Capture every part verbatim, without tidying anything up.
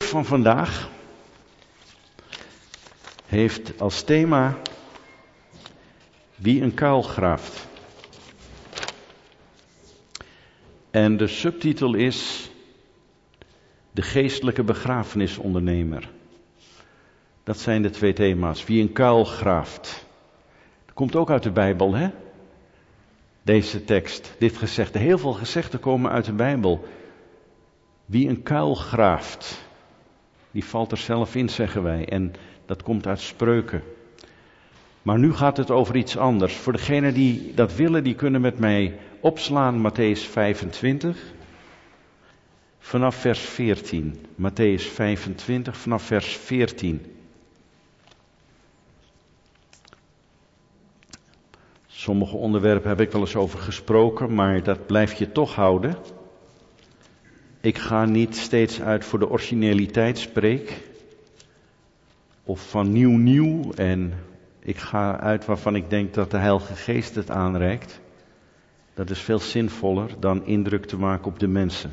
van vandaag heeft als thema wie een kuil graaft. En de subtitel is de geestelijke begrafenisondernemer. Dat zijn de twee thema's. Wie een kuil graaft. Dat komt ook uit de Bijbel, hè? Deze tekst, dit gezegde. Heel veel gezegden komen uit de Bijbel. Wie een kuil graaft, die valt er zelf in, zeggen wij. En dat komt uit Spreuken. Maar nu gaat het over iets anders. Voor degenen die dat willen, die kunnen met mij opslaan Mattheüs vijfentwintig. Vanaf vers veertien. Mattheüs vijfentwintig, vanaf vers veertien. Sommige onderwerpen heb ik wel eens over gesproken, maar dat blijf je toch houden. Ik ga niet steeds uit voor de originaliteitspreek. Of van nieuw nieuw. En ik ga uit waarvan ik denk dat de Heilige Geest het aanreikt. Dat is veel zinvoller dan indruk te maken op de mensen.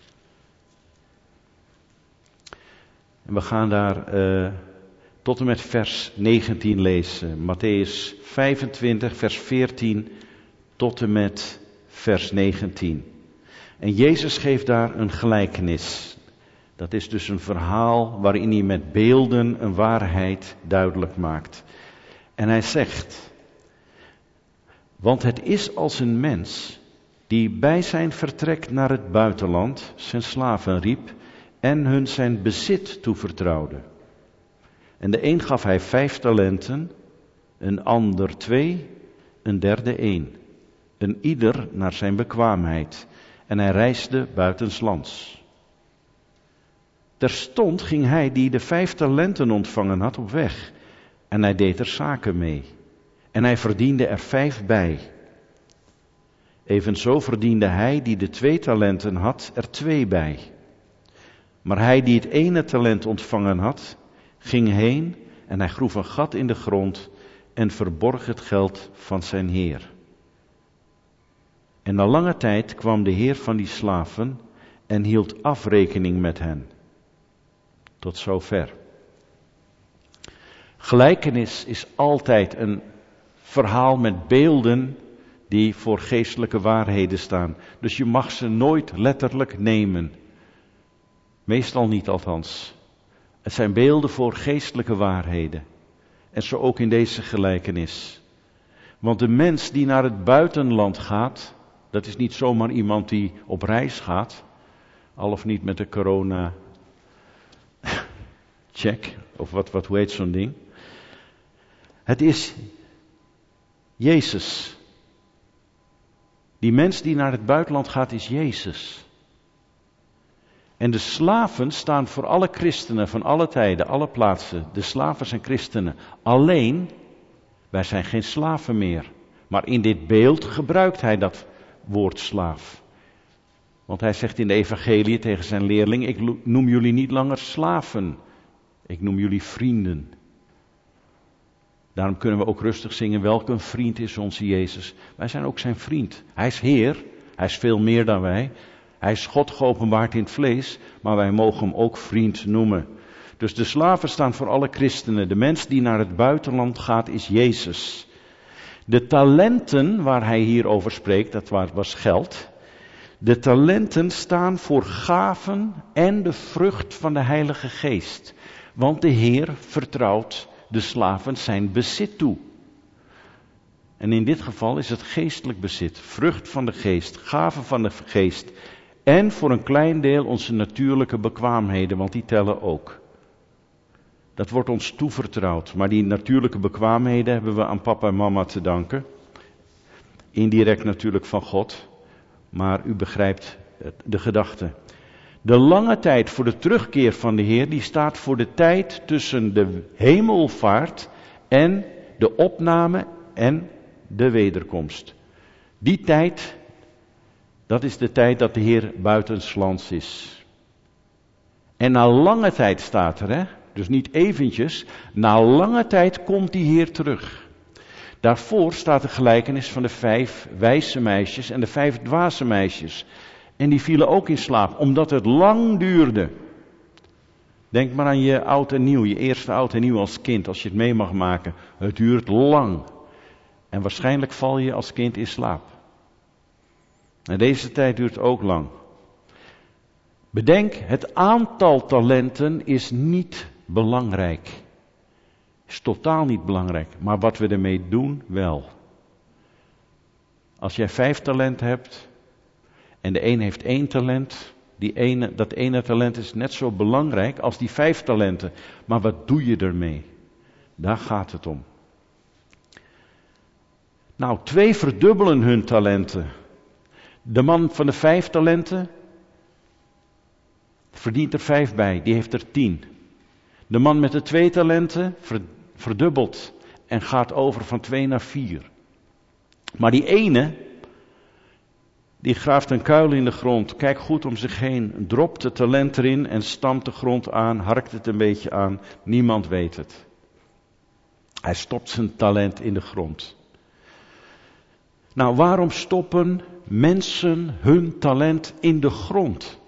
En we gaan daar uh, tot en met vers negentien lezen. Mattheüs vijfentwintig, vers veertien tot en met vers negentien. En Jezus geeft daar een gelijkenis. Dat is dus een verhaal waarin hij met beelden een waarheid duidelijk maakt. En hij zegt: want het is als een mens die bij zijn vertrek naar het buitenland zijn slaven riep en hun zijn bezit toevertrouwde. En de een gaf hij vijf talenten, een ander twee, een derde één. Een ieder naar zijn bekwaamheid. En hij reisde buitenslands. Terstond ging hij die de vijf talenten ontvangen had op weg. En hij deed er zaken mee. En hij verdiende er vijf bij. Evenzo verdiende hij die de twee talenten had er twee bij. Maar hij die het ene talent ontvangen had, ging heen en hij groef een gat in de grond en verborg het geld van zijn heer. En na lange tijd kwam de heer van die slaven en hield afrekening met hen. Tot zover. Gelijkenis is altijd een verhaal met beelden die voor geestelijke waarheden staan. Dus je mag ze nooit letterlijk nemen. Meestal niet althans. Het zijn beelden voor geestelijke waarheden. En zo ook in deze gelijkenis. Want de mens die naar het buitenland gaat, dat is niet zomaar iemand die op reis gaat, al of niet met de corona check, of wat, wat hoe heet zo'n ding. Het is Jezus. Die mens die naar het buitenland gaat is Jezus. En de slaven staan voor alle christenen van alle tijden, alle plaatsen. De slaven zijn christenen. Alleen, wij zijn geen slaven meer. Maar in dit beeld gebruikt hij dat woord slaaf. Want hij zegt in de evangelie tegen zijn leerling: ik noem jullie niet langer slaven. Ik noem jullie vrienden. Daarom kunnen we ook rustig zingen: welk een vriend is onze Jezus. Wij zijn ook zijn vriend. Hij is Heer. Hij is veel meer dan wij. Hij is God geopenbaard in het vlees. Maar wij mogen hem ook vriend noemen. Dus de slaven staan voor alle christenen. De mens die naar het buitenland gaat is Jezus. De talenten waar hij hier over spreekt, dat was geld. De talenten staan voor gaven en de vrucht van de Heilige Geest. Want de Heer vertrouwt de slaven zijn bezit toe. En in dit geval is het geestelijk bezit, vrucht van de geest, gaven van de geest. En voor een klein deel onze natuurlijke bekwaamheden, want die tellen ook. Dat wordt ons toevertrouwd, maar die natuurlijke bekwaamheden hebben we aan papa en mama te danken. Indirect natuurlijk van God, maar u begrijpt de gedachte. De lange tijd voor de terugkeer van de Heer, die staat voor de tijd tussen de hemelvaart en de opname en de wederkomst. Die tijd, dat is de tijd dat de Heer buitenslands is. En na lange tijd staat er, hè, dus niet eventjes, na lange tijd komt die Heer terug. Daarvoor staat de gelijkenis van de vijf wijze meisjes en de vijf dwaze meisjes. En die vielen ook in slaap, omdat het lang duurde. Denk maar aan je oud en nieuw, je eerste oud en nieuw als kind, als je het mee mag maken. Het duurt lang. En waarschijnlijk val je als kind in slaap. En deze tijd duurt ook lang. Bedenk, het aantal talenten is niet belangrijk. Is totaal niet belangrijk. Maar wat we ermee doen, wel. Als jij vijf talenten hebt en de een heeft één talent, die ene, dat ene talent is net zo belangrijk als die vijf talenten. Maar wat doe je ermee? Daar gaat het om. Nou, twee verdubbelen hun talenten. De man van de vijf talenten verdient er vijf bij, die heeft er tien. De man met de twee talenten verdubbelt en gaat over van twee naar vier. Maar die ene, die graaft een kuil in de grond, kijkt goed om zich heen, dropt het talent erin en stampt de grond aan, harkt het een beetje aan, niemand weet het. Hij stopt zijn talent in de grond. Nou, waarom stoppen mensen hun talent in de grond?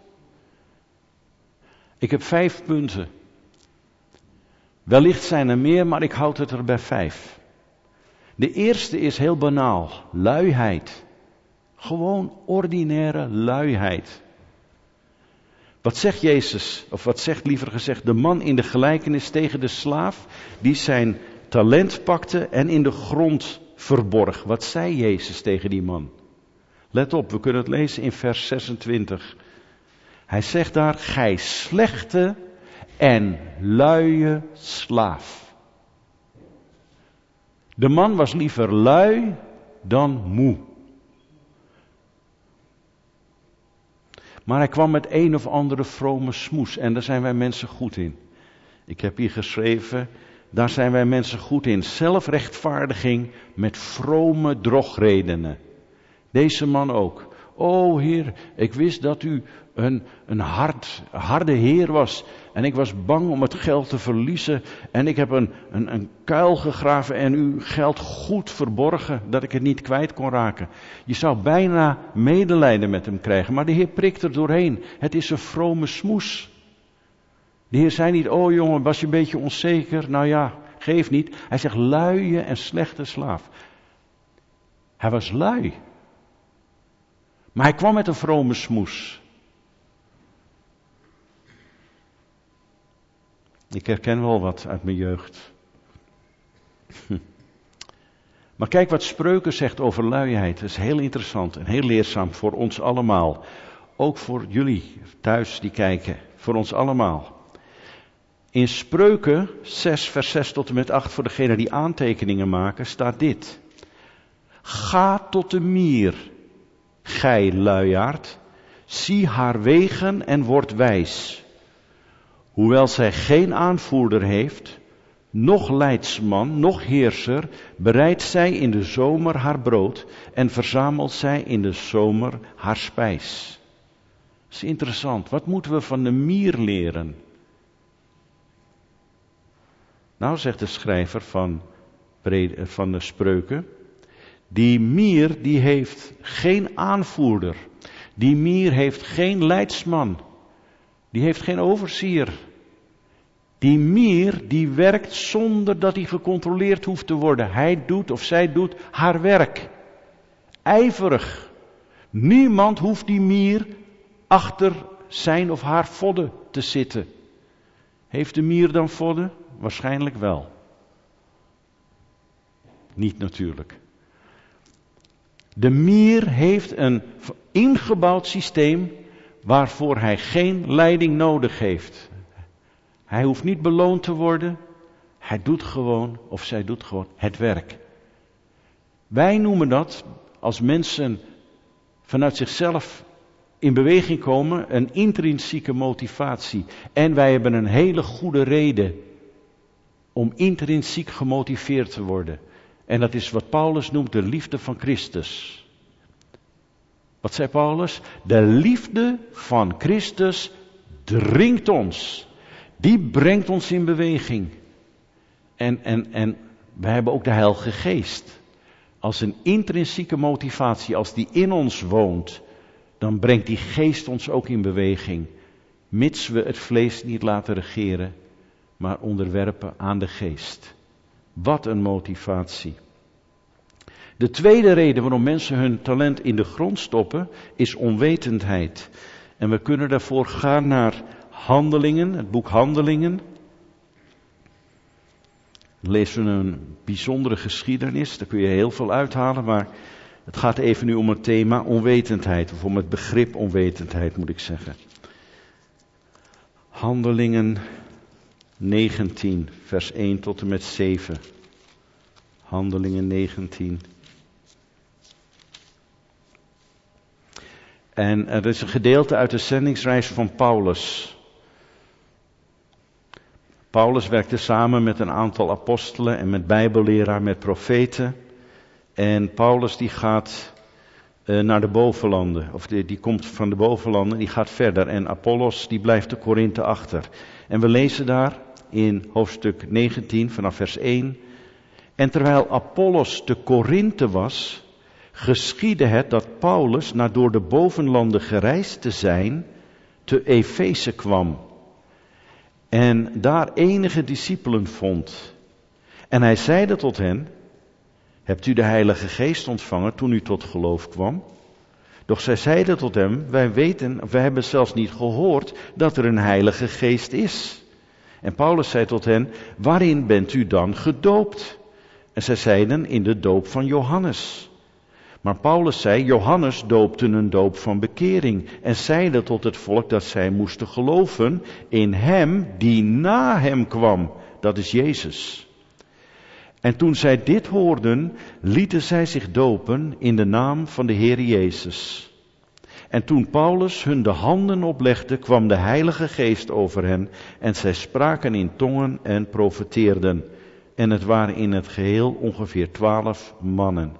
Ik heb vijf punten. Wellicht zijn er meer, maar ik houd het er bij vijf. De eerste is heel banaal, luiheid. Gewoon ordinaire luiheid. Wat zegt Jezus, of wat zegt liever gezegd de man in de gelijkenis tegen de slaaf, die zijn talent pakte en in de grond verborg? Wat zei Jezus tegen die man? Let op, we kunnen het lezen in vers zesentwintig. Hij zegt daar, gij slechte en luie slaaf. De man was liever lui dan moe. Maar hij kwam met een of andere vrome smoes en daar zijn wij mensen goed in. Ik heb hier geschreven, daar zijn wij mensen goed in. Zelfrechtvaardiging met vrome drogredenen. Deze man ook. O Heer, ik wist dat u een, een hard, harde Heer was. En ik was bang om het geld te verliezen. En ik heb een, een, een kuil gegraven en uw geld goed verborgen, dat ik het niet kwijt kon raken. Je zou bijna medelijden met hem krijgen. Maar de Heer prikt er doorheen. Het is een vrome smoes. De Heer zei niet, oh jongen, was je een beetje onzeker? Nou ja, geef niet. Hij zegt luie en slechte slaaf. Hij was lui. Maar hij kwam met een vrome smoes. Ik herken wel wat uit mijn jeugd. Hm. Maar kijk wat Spreuken zegt over luiheid. Dat is heel interessant en heel leerzaam voor ons allemaal. Ook voor jullie thuis die kijken. Voor ons allemaal. In Spreuken zes vers zes tot en met acht voor degenen die aantekeningen maken staat dit. Ga tot de mier, gij luiaard, zie haar wegen en word wijs. Hoewel zij geen aanvoerder heeft, noch leidsman, noch heerser, bereidt zij in de zomer haar brood en verzamelt zij in de zomer haar spijs. Dat is interessant. Wat moeten we van de mier leren? Nou, zegt de schrijver van, van de Spreuken, die mier die heeft geen aanvoerder. Die mier heeft geen leidsman. Die heeft geen overzier. Die mier die werkt zonder dat hij gecontroleerd hoeft te worden. Hij doet of zij doet haar werk. Ijverig. Niemand hoeft die mier achter zijn of haar vodden te zitten. Heeft de mier dan vodden? Waarschijnlijk wel. Niet natuurlijk. De mier heeft een ingebouwd systeem waarvoor hij geen leiding nodig heeft. Hij hoeft niet beloond te worden. Hij doet gewoon, of zij doet gewoon, het werk. Wij noemen dat, als mensen vanuit zichzelf in beweging komen, een intrinsieke motivatie. En wij hebben een hele goede reden om intrinsiek gemotiveerd te worden. En dat is wat Paulus noemt de liefde van Christus. Wat zei Paulus? De liefde van Christus dringt ons. Die brengt ons in beweging. En, en, en wij hebben ook de Heilige Geest. Als een intrinsieke motivatie, als die in ons woont, dan brengt die Geest ons ook in beweging. mits we het vlees niet laten regeren, maar onderwerpen aan de geest. Wat een motivatie. De tweede reden waarom mensen hun talent in de grond stoppen, is onwetendheid. En we kunnen daarvoor gaan naar Handelingen, het boek Handelingen. Dan lezen we een bijzondere geschiedenis, daar kun je heel veel uithalen, maar het gaat even nu om het thema onwetendheid, of om het begrip onwetendheid moet ik zeggen. Handelingen negentien, vers één tot en met zeven. Handelingen negentien. En er is een gedeelte uit de zendingsreis van Paulus. Paulus werkte samen met een aantal apostelen en met bijbelleraar, met profeten. En Paulus die gaat uh, naar de bovenlanden, of die, die komt van de bovenlanden, die gaat verder. En Apollos die blijft te Korinthe achter. En we lezen daar in hoofdstuk negentien vanaf vers één. En terwijl Apollos te Korinthe was, geschiedde het dat Paulus, na door de bovenlanden gereisd te zijn, te Efeze kwam. En daar enige discipelen vond. En hij zeide tot hen: hebt u de Heilige Geest ontvangen toen u tot geloof kwam? Doch zij zeiden tot hem: wij weten, wij hebben zelfs niet gehoord dat er een Heilige Geest is. En Paulus zei tot hen: waarin bent u dan gedoopt? En zij zeiden: in de doop van Johannes. Maar Paulus zei: Johannes doopte een doop van bekering en zeide tot het volk dat zij moesten geloven in hem die na hem kwam, dat is Jezus. En toen zij dit hoorden, lieten zij zich dopen in de naam van de Heer Jezus. En toen Paulus hun de handen oplegde, kwam de Heilige Geest over hen en zij spraken in tongen en profeteerden. En het waren in het geheel ongeveer twaalf mannen.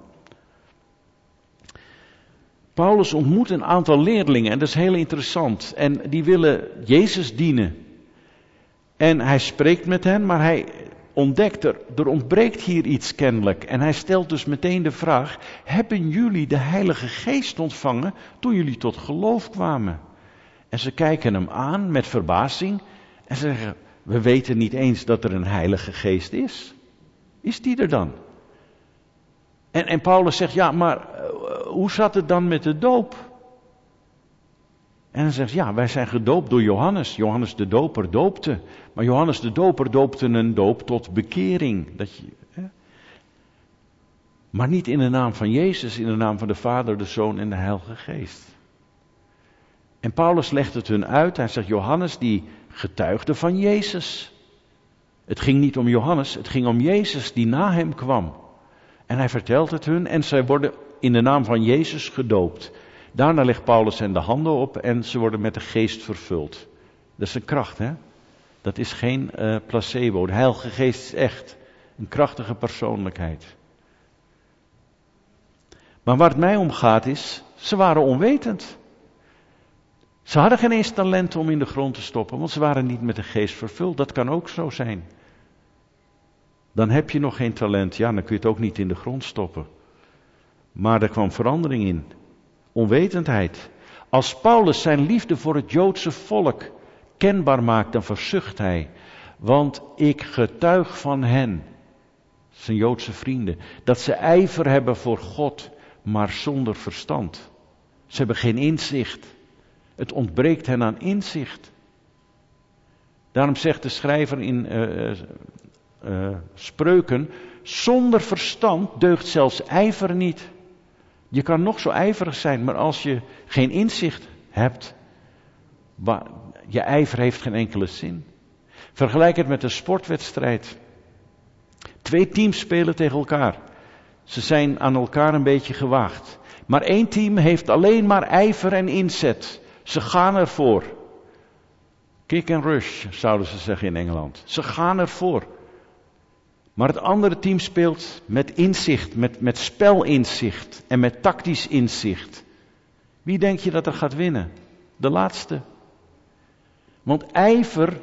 Paulus ontmoet een aantal leerlingen en dat is heel interessant. En die willen Jezus dienen. En hij spreekt met hen, maar hij ontdekt er, er ontbreekt hier iets kennelijk. En hij stelt dus meteen de vraag: hebben jullie de Heilige Geest ontvangen toen jullie tot geloof kwamen? En ze kijken hem aan met verbazing en ze zeggen: we weten niet eens dat er een Heilige Geest is. Is die er dan? En, en Paulus zegt: ja, maar uh, hoe zat het dan met de doop? En hij zegt: ja, wij zijn gedoopt door Johannes. Johannes de Doper doopte. Maar Johannes de Doper doopte een doop tot bekering. Dat je, hè? Maar niet in de naam van Jezus, in de naam van de Vader, de Zoon en de Heilige Geest. En Paulus legt het hun uit. Hij zegt: Johannes die getuigde van Jezus. Het ging niet om Johannes, het ging om Jezus die na hem kwam. En hij vertelt het hun en zij worden in de naam van Jezus gedoopt. Daarna legt Paulus hen de handen op en ze worden met de geest vervuld. Dat is een kracht, hè? Dat is geen uh, placebo. De Heilige Geest is echt een krachtige persoonlijkheid. Maar waar het mij om gaat is, ze waren onwetend. Ze hadden geen eens talent om in de grond te stoppen, want ze waren niet met de geest vervuld. Dat kan ook zo zijn. Dan heb je nog geen talent, ja, dan kun je het ook niet in de grond stoppen. Maar er kwam verandering in. Onwetendheid. Als Paulus zijn liefde voor het Joodse volk kenbaar maakt, dan verzucht hij. Want ik getuig van hen, zijn Joodse vrienden, dat ze ijver hebben voor God, maar zonder verstand. Ze hebben geen inzicht. Het ontbreekt hen aan inzicht. Daarom zegt de schrijver in uh, uh, Spreuken: zonder verstand deugt zelfs ijver niet. Je kan nog zo ijverig zijn, maar als je geen inzicht hebt, je ijver heeft geen enkele zin. Vergelijk het met een sportwedstrijd. Twee teams spelen tegen elkaar. Ze zijn aan elkaar een beetje gewaagd. Maar één team heeft alleen maar ijver en inzet. Ze gaan ervoor. Kick and rush, zouden ze zeggen in Engeland. Ze gaan ervoor. Maar het andere team speelt met inzicht, met, met spelinzicht en met tactisch inzicht. Wie denk je dat er gaat winnen? De laatste. Want ijver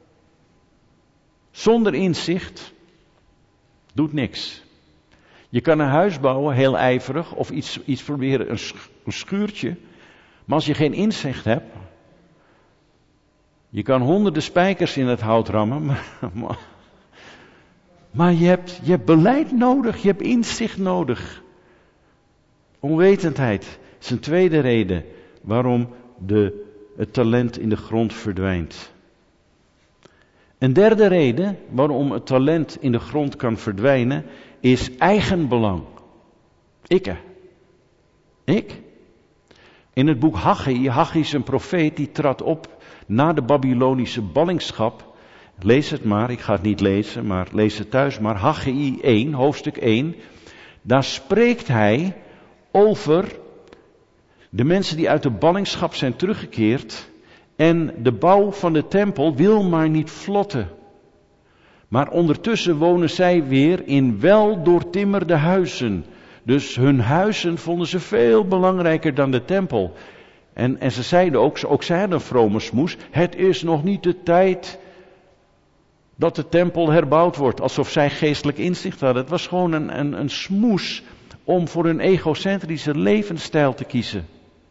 zonder inzicht doet niks. Je kan een huis bouwen, heel ijverig, of iets, iets proberen, een, sch- een schuurtje. Maar als je geen inzicht hebt, Je kan honderden spijkers in het hout rammen, maar, maar, maar je, hebt, je hebt beleid nodig, je hebt inzicht nodig. Onwetendheid is een tweede reden waarom de, het talent in de grond verdwijnt. Een derde reden waarom het talent in de grond kan verdwijnen is eigenbelang. Ik. Ik. In het boek Haggai, Haggai is een profeet die trad op na de Babylonische ballingschap. Lees het maar, ik ga het niet lezen, maar lees het thuis maar. Haggai één, hoofdstuk één. Daar spreekt hij over de mensen die uit de ballingschap zijn teruggekeerd. En de bouw van de tempel wil maar niet vlotten. Maar ondertussen wonen zij weer in wel doortimmerde huizen. Dus hun huizen vonden ze veel belangrijker dan de tempel. En, en ze zeiden ook, ook zij hadden een vrome smoes, het is nog niet de tijd dat de tempel herbouwd wordt. Alsof zij geestelijk inzicht hadden. Het was gewoon een, een, een smoes om voor hun egocentrische levensstijl te kiezen.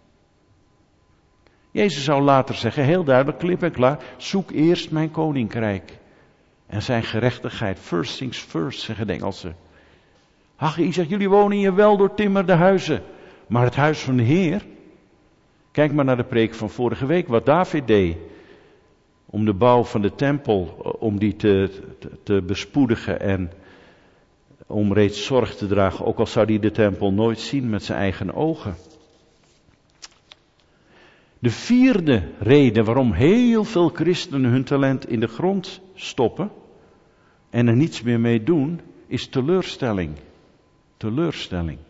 Jezus zou later zeggen, heel duidelijk, klip en klaar, zoek eerst mijn koninkrijk. En zijn gerechtigheid, first things first, zeggen de Engelsen. Haggai zegt, jullie wonen in je wel doortimmerde huizen. Maar het huis van de Heer, kijk maar naar de preek van vorige week, wat David deed. Om de bouw van de tempel, om die te, te, te bespoedigen en om reeds zorg te dragen. Ook al zou hij de tempel nooit zien met zijn eigen ogen. De vierde reden waarom heel veel christenen hun talent in de grond stoppen en er niets meer mee doen, is teleurstelling. Teleurstelling.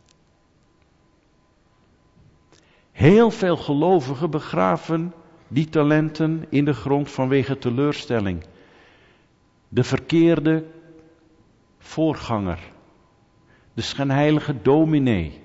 Heel veel gelovigen begraven die talenten in de grond vanwege teleurstelling. De verkeerde voorganger. De schijnheilige dominee.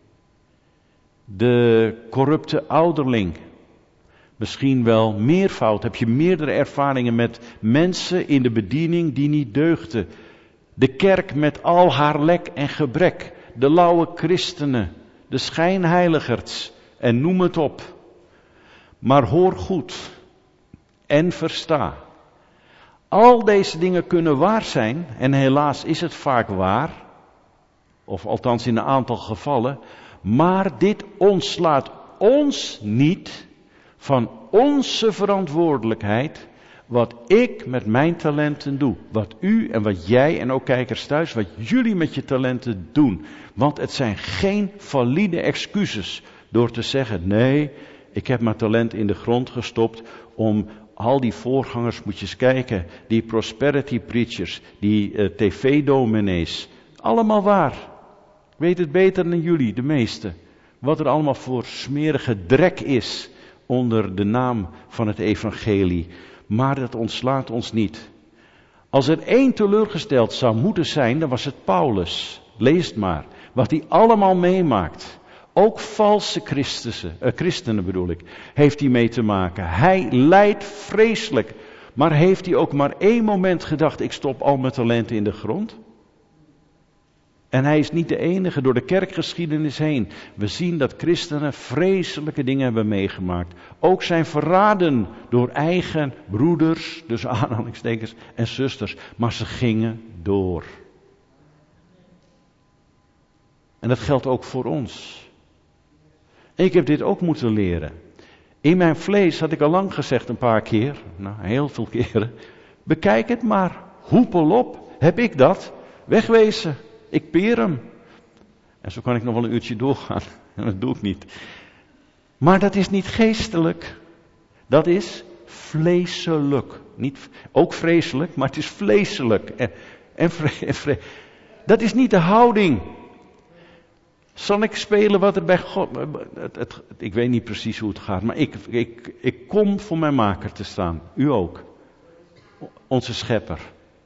De corrupte ouderling. Misschien wel meervoud. Heb je meerdere ervaringen met mensen in de bediening die niet deugden. De kerk met al haar lek en gebrek. De lauwe christenen. De schijnheiligers. En noem het op. Maar hoor goed. En versta. Al deze dingen kunnen waar zijn. En helaas is het vaak waar. Of althans in een aantal gevallen. Maar dit ontslaat ons niet van onze verantwoordelijkheid. Wat ik met mijn talenten doe. Wat u en wat jij en ook kijkers thuis, wat jullie met je talenten doen. Want het zijn geen valide excuses door te zeggen, nee, ik heb mijn talent in de grond gestopt om al die voorgangers, moet je eens kijken, die prosperity preachers, die uh, tv-dominees, allemaal waar. Ik weet het beter dan jullie, de meesten. Wat er allemaal voor smerige drek is onder de naam van het evangelie. Maar dat ontslaat ons niet. Als er één teleurgesteld zou moeten zijn, dan was het Paulus. Lees het maar. Wat hij allemaal meemaakt. Ook valse christenen, uh, christenen bedoel ik, heeft hij mee te maken. Hij lijdt vreselijk. Maar heeft hij ook maar één moment gedacht, ik stop al mijn talenten in de grond? En hij is niet de enige, door de kerkgeschiedenis heen. We zien dat christenen vreselijke dingen hebben meegemaakt. Ook zijn verraden door eigen broeders, dus aanhalingstekens, en zusters. Maar ze gingen door. En dat geldt ook voor ons. Ik heb dit ook moeten leren. In mijn vlees had ik al lang gezegd een paar keer, nou heel veel keren. Bekijk het maar, hoepel op, heb ik dat? Wegwezen. Ik peer hem. En zo kan ik nog wel een uurtje doorgaan. En dat doe ik niet. Maar dat is niet geestelijk. Dat is vleeselijk. Niet, ook vreselijk, maar het is vleeselijk. En, en, vre, en vre, dat is niet de houding. Zal ik spelen wat er bij God... Het, het, ik weet niet precies hoe het gaat. Maar ik, ik, ik kom voor mijn maker te staan. U ook. Onze schepper.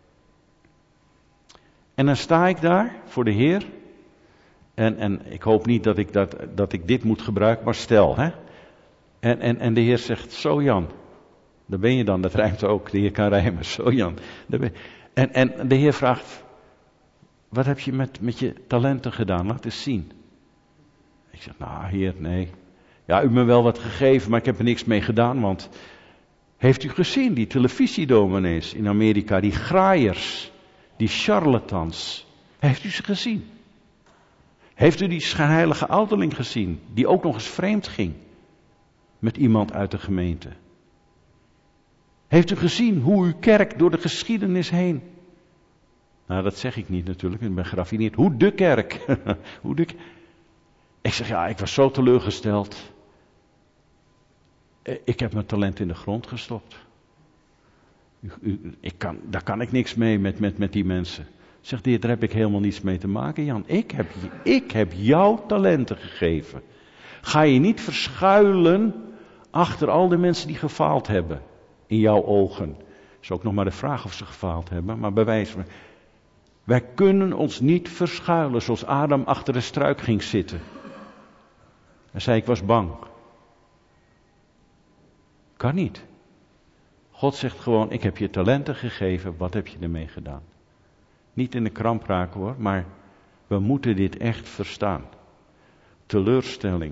En dan sta ik daar voor de Heer. En, en ik hoop niet dat ik, dat, dat ik dit moet gebruiken, maar stel. Hè? En, en, en de Heer zegt, zo Jan. Daar ben je dan, dat rijmt ook. De Heer kan rijmen, zo Jan. Ben... En, en de Heer vraagt, wat heb je met, met je talenten gedaan? Laat eens zien. Ik zeg, nou Heer, nee. Ja, u hebt me wel wat gegeven, maar ik heb er niks mee gedaan, want Heeft u gezien, die televisiedominees in Amerika, die graaiers, die charlatans? Heeft u ze gezien? Heeft u die schijnheilige ouderling gezien, die ook nog eens vreemd ging met iemand uit de gemeente? Heeft u gezien hoe uw kerk door de geschiedenis heen... Nou, dat zeg ik niet natuurlijk, ik ben geraffineerd. Hoe de kerk? hoe de... Ik zeg, ja, ik was zo teleurgesteld. Ik heb mijn talent in de grond gestopt. U, u, ik kan, daar kan ik niks mee met, met, met die mensen. Zegt de Heer, daar heb ik helemaal niets mee te maken, Jan. Ik heb, ik heb jou talenten gegeven. Ga je niet verschuilen achter al de mensen die gefaald hebben. In jouw ogen. Is ook nog maar de vraag of ze gefaald hebben, maar bewijs me. Wij kunnen ons niet verschuilen zoals Adam achter de struik ging zitten. Hij zei, ik was bang. Kan niet. God zegt gewoon, ik heb je talenten gegeven, wat heb je ermee gedaan? Niet in de kramp raken hoor, maar we moeten dit echt verstaan. Teleurstelling.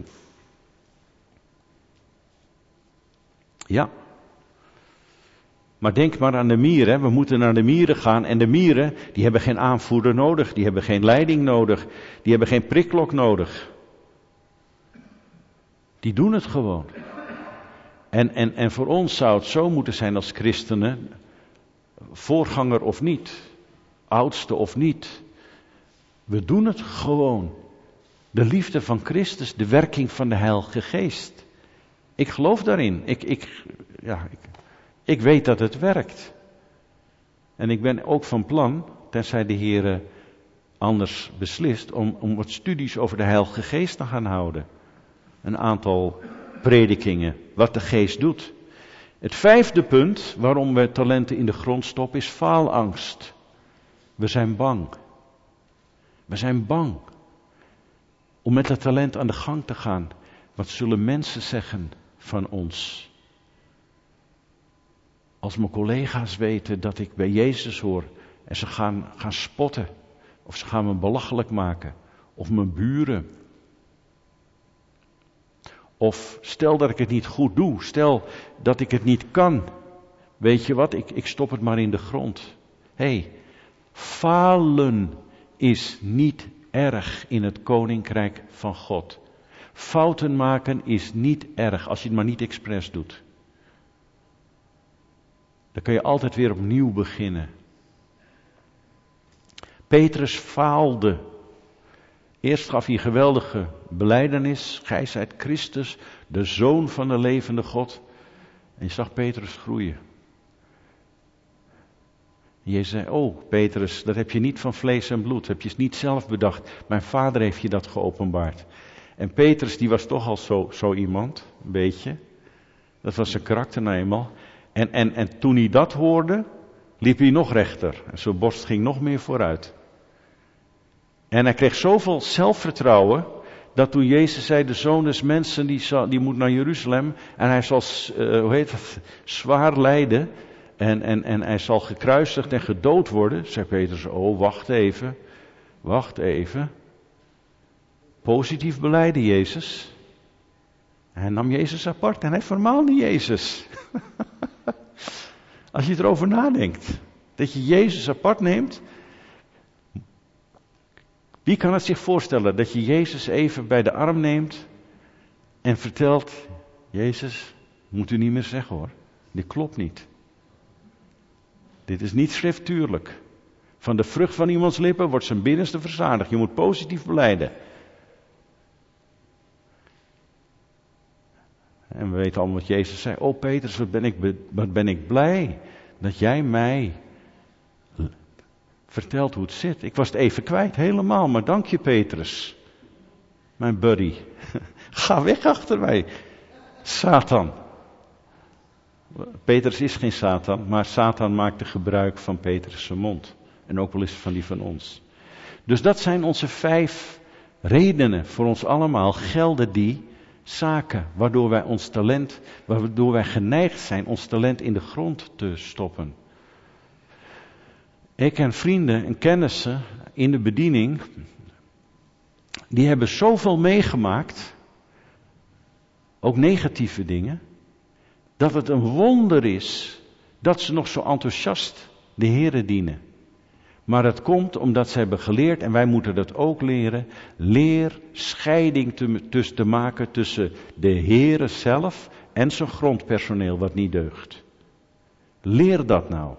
Ja. Maar denk maar aan de mieren, we moeten naar de mieren gaan en de mieren, die hebben geen aanvoerder nodig, die hebben geen leiding nodig, die hebben geen prikklok nodig. Die doen het gewoon. En, en, en voor ons zou het zo moeten zijn als christenen, voorganger of niet, oudste of niet. We doen het gewoon. De liefde van Christus, de werking van de Heilige Geest. Ik geloof daarin. Ik, ik, ja, ik, ik weet dat het werkt. En ik ben ook van plan, tenzij de Heer anders beslist, om, om wat studies over de Heilige Geest te gaan houden. Een aantal predikingen, wat de Geest doet. Het vijfde punt waarom we talenten in de grond stoppen is faalangst. We zijn bang. We zijn bang om met het talent aan de gang te gaan. Wat zullen mensen zeggen van ons? Als mijn collega's weten dat ik bij Jezus hoor en ze gaan, gaan spotten. Of ze gaan me belachelijk maken. Of mijn buren. Of stel dat ik het niet goed doe. Stel dat ik het niet kan. Weet je wat, ik, ik stop het maar in de grond. Hé, hey, falen is niet erg in het koninkrijk van God. Fouten maken is niet erg als je het maar niet expres doet. Dan kun je altijd weer opnieuw beginnen. Petrus faalde. Eerst gaf hij een geweldige belijdenis. Gij zijt Christus, de Zoon van de levende God. En je zag Petrus groeien. En Jezus zei, oh Petrus, dat heb je niet van vlees en bloed. Dat heb je niet zelf bedacht. Mijn Vader heeft je dat geopenbaard. En Petrus die was toch al zo, zo iemand, een beetje. Dat was zijn karakter nou eenmaal. En, en, en toen hij dat hoorde, liep hij nog rechter. En zijn borst ging nog meer vooruit. En hij kreeg zoveel zelfvertrouwen, dat toen Jezus zei, de Zoon des Mensen, die, zal, die moet naar Jeruzalem. En hij zal, uh, hoe heet het, zwaar lijden. En, en, en hij zal gekruisigd en gedood worden. Zei Petrus, oh wacht even, wacht even. Positief belijden Jezus. Hij nam Jezus apart en hij vermaande Jezus. Als je erover nadenkt, dat je Jezus apart neemt. Wie kan het zich voorstellen dat je Jezus even bij de arm neemt en vertelt, Jezus, moet u niet meer zeggen hoor, dit klopt niet. Dit is niet schriftuurlijk. Van de vrucht van iemands lippen wordt zijn binnenste verzadigd. Je moet positief belijden. En we weten allemaal wat Jezus zei. Oh Petrus, wat ben ik, wat ben ik blij dat jij mij vertelt hoe het zit. Ik was het even kwijt, helemaal. Maar dank je Petrus. Mijn buddy. Ga weg achter mij. Satan. Petrus is geen Satan, maar Satan maakte gebruik van Petrus' mond. En ook wel eens van die van ons. Dus dat zijn onze vijf redenen voor ons allemaal. Gelden die zaken waardoor wij ons talent, waardoor wij geneigd zijn ons talent in de grond te stoppen. Ik ken vrienden en kennissen in de bediening, die hebben zoveel meegemaakt, ook negatieve dingen, Dat het een wonder is dat ze nog zo enthousiast de Heere dienen. Maar dat komt omdat zij hebben geleerd, en wij moeten dat ook leren, leer scheiding te, tussen te maken tussen de Heere zelf en zijn grondpersoneel wat niet deugt. Leer dat nou.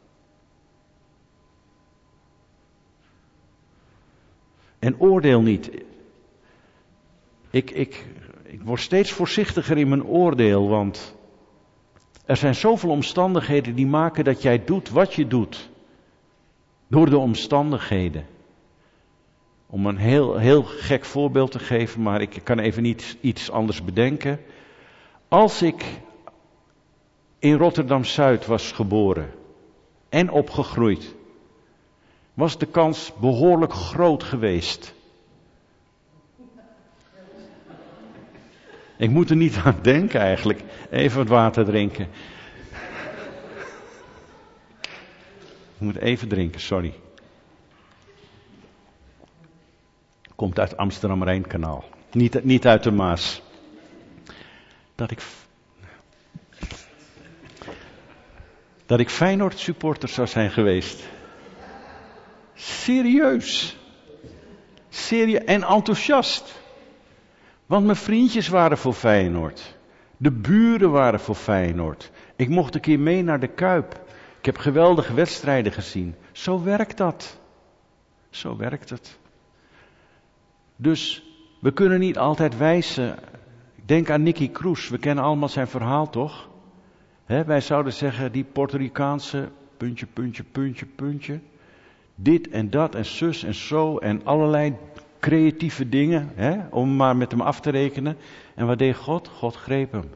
En oordeel niet. Ik, ik, ik word steeds voorzichtiger in mijn oordeel, want er zijn zoveel omstandigheden die maken dat jij doet wat je doet. Door de omstandigheden. Om een heel, heel gek voorbeeld te geven, maar ik kan even niet iets anders bedenken. Als ik in Rotterdam-Zuid was geboren en opgegroeid, was de kans behoorlijk groot geweest. Ik moet er niet aan denken eigenlijk. Even wat water drinken. Ik moet even drinken, sorry. Komt uit Amsterdam-Rijnkanaal. Niet, niet uit de Maas. Dat ik... Dat ik Feyenoord supporter zou zijn geweest. Serieus. Serieus en enthousiast. Want mijn vriendjes waren voor Feyenoord. De buren waren voor Feyenoord. Ik mocht een keer mee naar de Kuip. Ik heb geweldige wedstrijden gezien. Zo werkt dat. Zo werkt het. Dus we kunnen niet altijd wijzen. Denk aan Nicky Cruz. We kennen allemaal zijn verhaal, toch? He, wij zouden zeggen, die Puerto Ricaanse puntje, puntje, puntje, puntje. Dit en dat en zus en zo en allerlei creatieve dingen, he, om maar met hem af te rekenen. En wat deed God? God greep hem.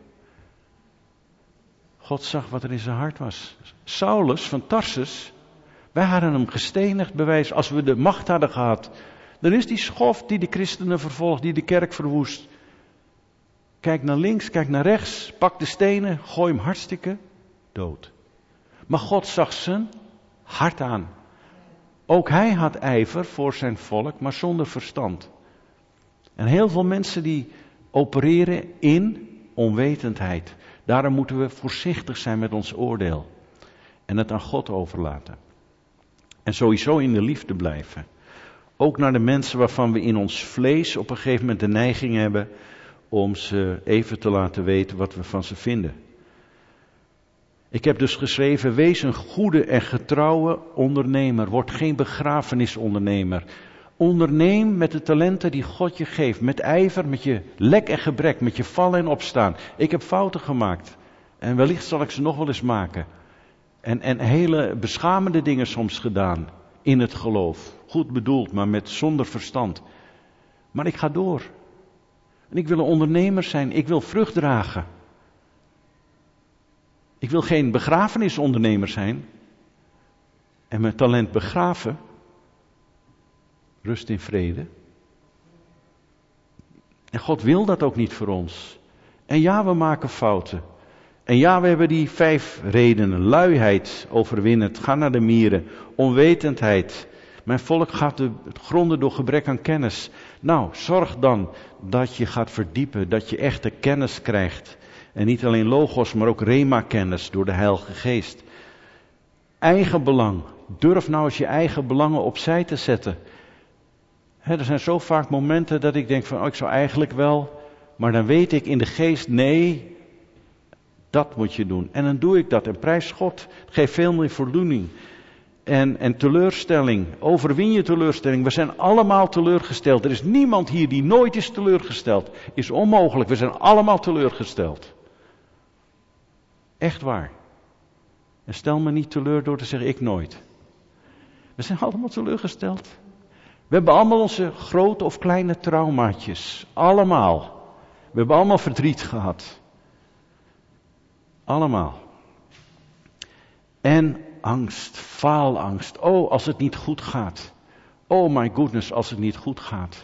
God zag wat er in zijn hart was. Saulus van Tarsus, wij hadden hem gestenigd, bewijs, als we de macht hadden gehad. Dan is die schoft die de christenen vervolgt, die de kerk verwoest. Kijk naar links, kijk naar rechts, pak de stenen, gooi hem hartstikke dood. Maar God zag zijn hart aan. Ook hij had ijver voor zijn volk, maar zonder verstand. En heel veel mensen die opereren in onwetendheid. Daarom moeten we voorzichtig zijn met ons oordeel. En het aan God overlaten. En sowieso in de liefde blijven. Ook naar de mensen waarvan we in ons vlees op een gegeven moment de neiging hebben om ze even te laten weten wat we van ze vinden. Ik heb dus geschreven, wees een goede en getrouwe ondernemer. Word geen begrafenisondernemer. Onderneem met de talenten die God je geeft. Met ijver, met je lek en gebrek, met je vallen en opstaan. Ik heb fouten gemaakt. En wellicht zal ik ze nog wel eens maken. En, en hele beschamende dingen soms gedaan. In het geloof. Goed bedoeld, maar met zonder verstand. Maar ik ga door. En ik wil een ondernemer zijn. Ik wil vrucht dragen. Ik wil geen begrafenisondernemer zijn. En mijn talent begraven. Rust in vrede. En God wil dat ook niet voor ons. En ja, we maken fouten. En ja, we hebben die vijf redenen. Luiheid, overwinnen, ga naar de mieren. Onwetendheid. Mijn volk gaat de gronden door gebrek aan kennis. Nou, zorg dan dat je gaat verdiepen. Dat je echte kennis krijgt. En niet alleen logos, maar ook rema-kennis door de Heilige Geest. Eigen belang. Durf nou eens je eigen belangen opzij te zetten. He, er zijn zo vaak momenten dat ik denk van, oh, ik zou eigenlijk wel. Maar dan weet ik in de geest, nee, dat moet je doen. En dan doe ik dat. En prijs God, het geeft veel meer voldoening. En, en teleurstelling, overwin je teleurstelling. We zijn allemaal teleurgesteld. Er is niemand hier die nooit is teleurgesteld. Is onmogelijk, we zijn allemaal teleurgesteld. Echt waar. En stel me niet teleur door te zeggen, ik nooit. We zijn allemaal teleurgesteld. We hebben allemaal onze grote of kleine traumaatjes. Allemaal. We hebben allemaal verdriet gehad. Allemaal. En angst, faalangst. Oh, als het niet goed gaat. Oh my goodness, als het niet goed gaat.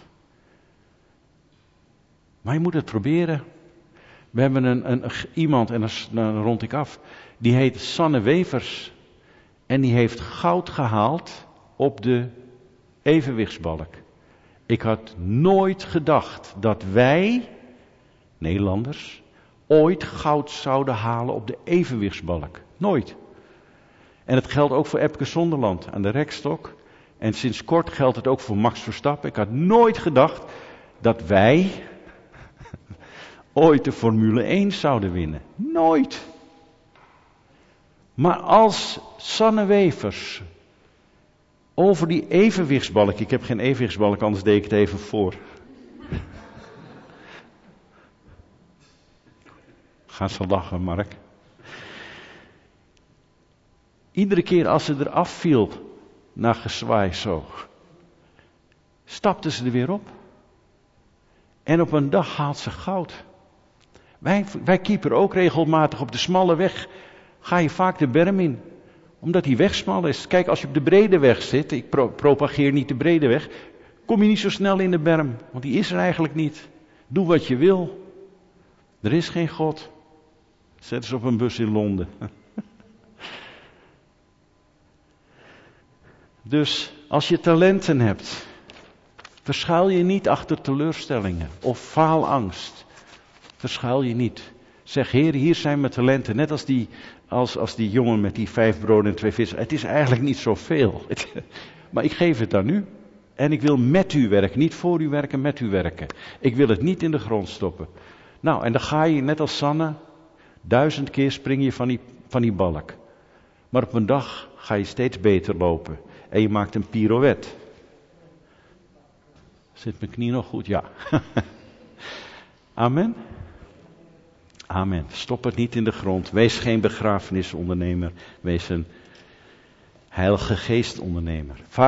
Maar je moet het proberen. We hebben een, een, iemand, en dan rond ik af, die heet Sanne Wevers. En die heeft goud gehaald op de evenwichtsbalk. Ik had nooit gedacht dat wij, Nederlanders, ooit goud zouden halen op de evenwichtsbalk. Nooit. En het geldt ook voor Epke Zonderland aan de rekstok. En sinds kort geldt het ook voor Max Verstappen. Ik had nooit gedacht dat wij ooit de Formule één zouden winnen. Nooit. Maar als Sanne Wevers over die evenwichtsbalk, ik heb geen evenwichtsbalk, anders deed ik het even voor. Gaan ze lachen, Mark. Iedere keer als ze eraf viel, na gezwaai zo, stapte ze er weer op. En op een dag haalt ze goud. Wij, wij keeperen ook regelmatig op de smalle weg. Ga je vaak de berm in. Omdat die weg smal is. Kijk, als je op de brede weg zit. Ik pro- propageer niet de brede weg. Kom je niet zo snel in de berm. Want die is er eigenlijk niet. Doe wat je wil. Er is geen God. Zet eens op een bus in Londen. Dus als je talenten hebt. Verschuil je niet achter teleurstellingen. Of faalangst. Verschuil je niet. Zeg, Heer, hier zijn mijn talenten. Net als die, als, als die jongen met die vijf broden en twee vissen. Het is eigenlijk niet zoveel. Maar ik geef het aan u. En ik wil met u werken. Niet voor u werken, met u werken. Ik wil het niet in de grond stoppen. Nou, en dan ga je, net als Sanne, duizend keer spring je van die, van die balk. Maar op een dag ga je steeds beter lopen. En je maakt een pirouette. Zit mijn knie nog goed? Ja. Amen. Amen. Stop het niet in de grond. Wees geen begrafenisondernemer. Wees een Heilige Geest ondernemer.